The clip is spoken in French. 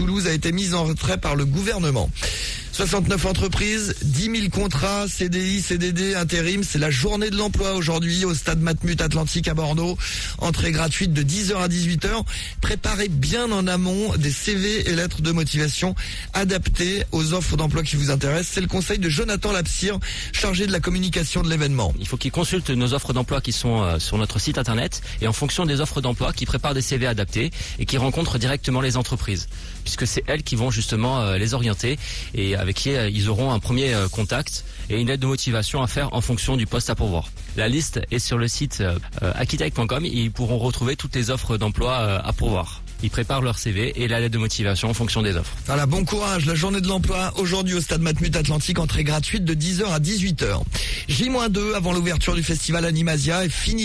Toulouse a été mise en retrait par le gouvernement. 69 entreprises, 10 000 contrats, CDI, CDD, intérim. C'est la journée de l'emploi aujourd'hui au stade Matmut Atlantique à Bordeaux. Entrée gratuite de 10h à 18h. Préparez bien en amont des CV et lettres de motivation adaptées aux offres d'emploi qui vous intéressent. C'est le conseil de Jonathan Lapsir, chargé de la communication de l'événement. Il faut qu'ils consultent nos offres d'emploi qui sont sur notre site internet et en fonction des offres d'emploi, qui préparent des CV adaptés et qui rencontrent directement les entreprises, puisque c'est elles qui vont justement les orienter et avec qui ils auront un premier contact et une lettre de motivation à faire en fonction du poste à pourvoir. La liste est sur le site architect.com et ils pourront retrouver toutes les offres d'emploi à pourvoir. Ils préparent leur CV et la lettre de motivation en fonction des offres. Voilà, bon courage. La journée de l'emploi aujourd'hui au stade Matmut Atlantique, entrée gratuite de 10h à 18h. J-2 avant l'ouverture du festival Animasia est fini.